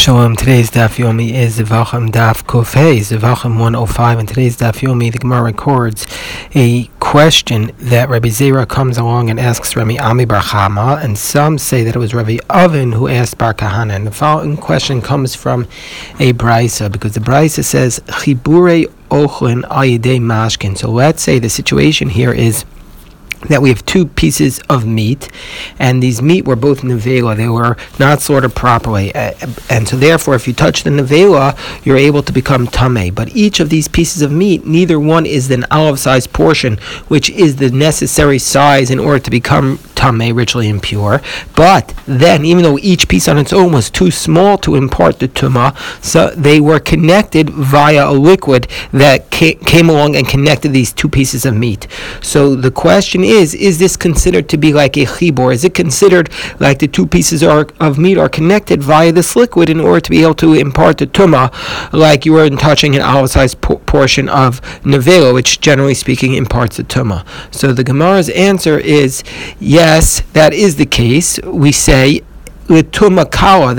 Shalom. Today's Daf Yomi is Zevachim Daf Kuf Hey, Zevachim 105. And today's Daf Yomi, the Gemara records a question that Rabbi Zera comes along and asks Rabbi Ami Bar Chama, and some say that it was Rabbi Oven who asked Bar Kahana. And the following question comes from a Brisa, because the Brisa says Chibure Ochlin Ayidei Mashkin. So let's say the situation here is that we have two pieces of meat, and these meat were both nevela. They were not sorted properly, and so therefore if you touch the nevela, you're able to become tameh. But each of these pieces of meat, neither one is an olive-sized portion, which is the necessary size in order to become tameh, ritually impure. But then, even though each piece on its own was too small to impart the tumah, so they were connected via a liquid that came along and connected these two pieces of meat. So the question is this considered to be like a chibur? Is it considered like the two pieces of meat are connected via this liquid in order to be able to impart the tumah, like you were touching an olive-sized portion of nevela, which generally speaking imparts the tumah? So the Gemara's answer is yes, that is the case. We say l'tumah kala,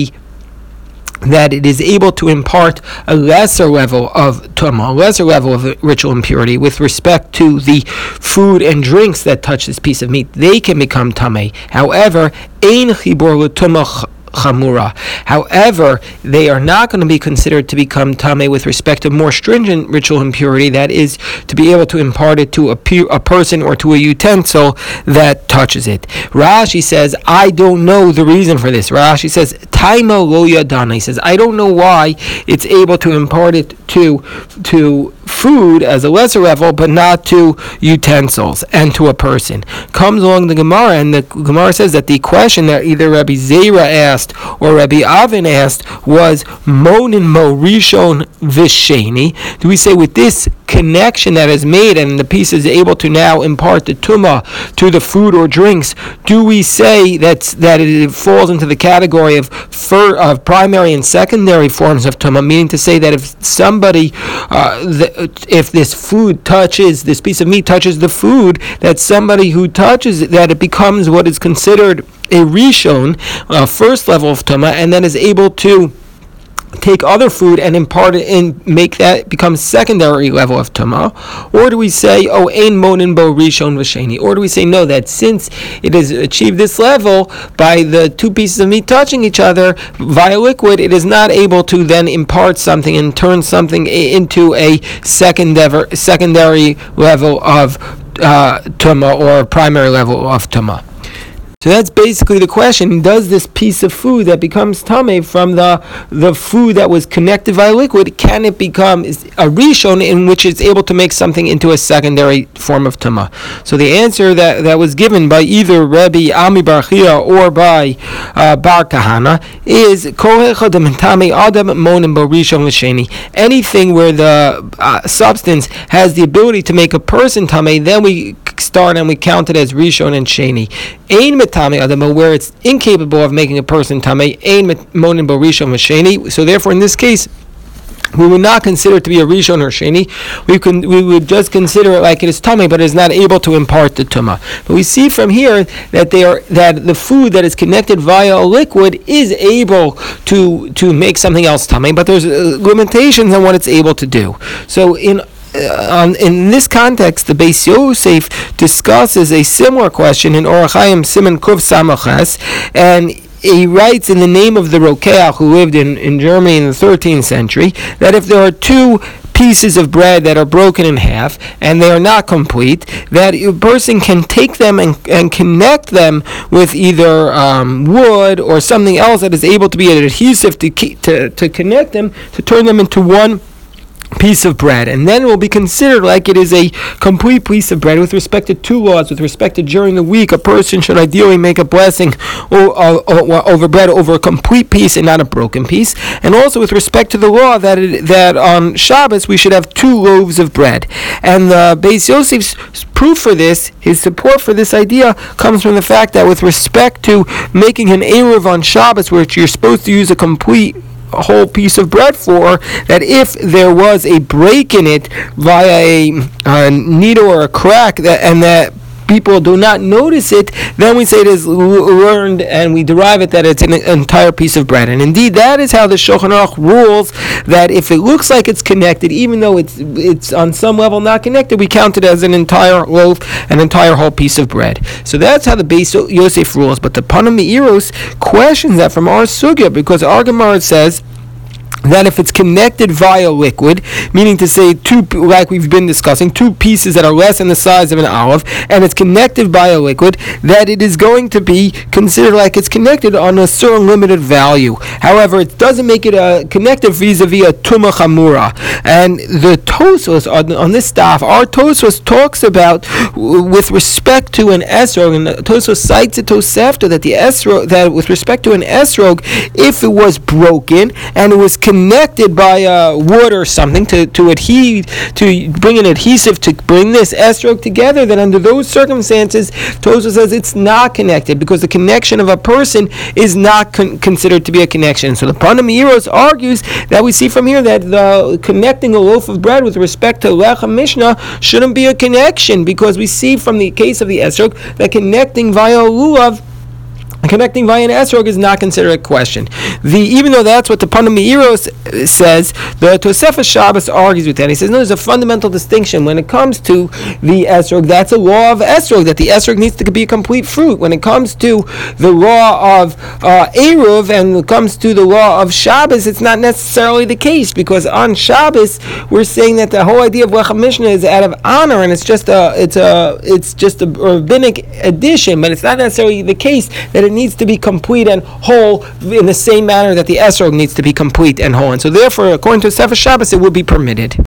that it is able to impart a lesser level of tumah, a lesser level of ritual impurity with respect to the food and drinks that touch this piece of meat. They can become tameh. However, ein chibur l'tumah chamura. However, they are not going to be considered to become tameh with respect to more stringent ritual impurity, that is, to be able to impart it to a person or to a utensil that touches it. Rashi says, I don't know the reason for this. Rashi says, Taima lo yadana. He says, I don't know why it's able to impart it to food as a lesser level, but not to utensils and to a person. Comes along the Gemara, and the Gemara says that the question that either Rabbi Zera asked or Rabbi Avin asked was Monin Mo Rishon Visheni. Do we say with this connection that is made and the piece is able to now impart the tumah to the food or drinks, do we say that it falls into the category of primary and secondary forms of tumah, meaning to say that if somebody if this piece of meat touches the food, that somebody who touches it, that it becomes what is considered a rishon, first level of tumah, and then is able to take other food and impart it and make that become secondary level of tumah? Or do we say, ein monin bo rishon v'sheni? Or do we say, no, that since it has achieved this level by the two pieces of meat touching each other via liquid, it is not able to then impart something and turn something into a secondary level of tumah or primary level of tumah? So that's basically the question. Does this piece of food that becomes tameh from the food that was connected via liquid, can it become a rishon in which it's able to make something into a secondary form of tamah? So the answer that was given by either Rabbi Ami Bar Chia or by Bar Kahana is anything where the substance has the ability to make a person tameh, then we start and we count it as rishon and sheni. Where it's incapable of making a person tameh, ein monin bo rishon v'sheni. So therefore, in this case, we would not consider it to be a rishon or sheni. We would just consider it like it is tameh, but it is not able to impart the tumah. But we see from here that the food that is connected via a liquid is able to make something else tameh, but there's limitations on what it's able to do. So in this context, the Beis Yosef discusses a similar question in Orach Chaim Siman Kuf Samachas, and he writes in the name of the Rokeach who lived in Germany in the 13th century that if there are two pieces of bread that are broken in half and they are not complete, that a person can take them and connect them with either wood or something else that is able to be an adhesive to connect them, to turn them into one piece of bread, and then it will be considered like it is a complete piece of bread. With respect to two laws, with respect to during the week, a person should ideally make a blessing over bread over a complete piece and not a broken piece, and also with respect to the law that on Shabbos we should have two loaves of bread. And the Beis Yosef's proof for this, his support for this idea, comes from the fact that with respect to making an Eruv on Shabbos, which you're supposed to use a complete a whole piece of bread for, that if there was a break in it via a needle or a crack, that people do not notice it, then we say it is learned, and we derive it that it's an entire piece of bread. And indeed, that is how the Shulchan Aruch rules, that if it looks like it's connected, even though it's on some level not connected, we count it as an entire loaf, an entire whole piece of bread. So that's how the Beis Yosef rules. But the Pana Me'iros questions that from our sugya, because our Gemara says that if it's connected via liquid, meaning to say two, like we've been discussing, two pieces that are less than the size of an olive, and it's connected via liquid, that it is going to be considered like it's connected on a certain limited value. However, it doesn't make it connected vis-a-vis a Tumah Chamura. And the Tosfos on this staff, our Tosfos talks about, with respect to an esrog, and the Tosfos cites a Tosefta that the esrog, that with respect to an esrog, if it was broken and it was connected by wood or something to adhere, to bring an adhesive to bring this esrog together, then under those circumstances, Tosfos says it's not connected, because the connection of a person is not considered to be a connection. So the Pana Me'iros argues that we see from here that the connecting a loaf of bread with respect to Lechem Mishnah shouldn't be a connection, because we see from the case of the esrog that connecting via lulav, connecting via an esrog is not considered a question. Even though that's what the Pana Me'iros says, the Tosefes Shabbos argues with that. He says, no, there's a fundamental distinction. When it comes to the esrog, that's a law of esrog, that the esrog needs to be a complete fruit. When it comes to the law of Eruv, and when it comes to the law of Shabbos, it's not necessarily the case, because on Shabbos, we're saying that the whole idea of Lechem Mishnah is out of honor, and it's just a rabbinic addition, but it's not necessarily the case that it needs to be complete and whole in the same manner that the esrog needs to be complete and whole. And so therefore, according to Tosefes Shabbos, it would be permitted.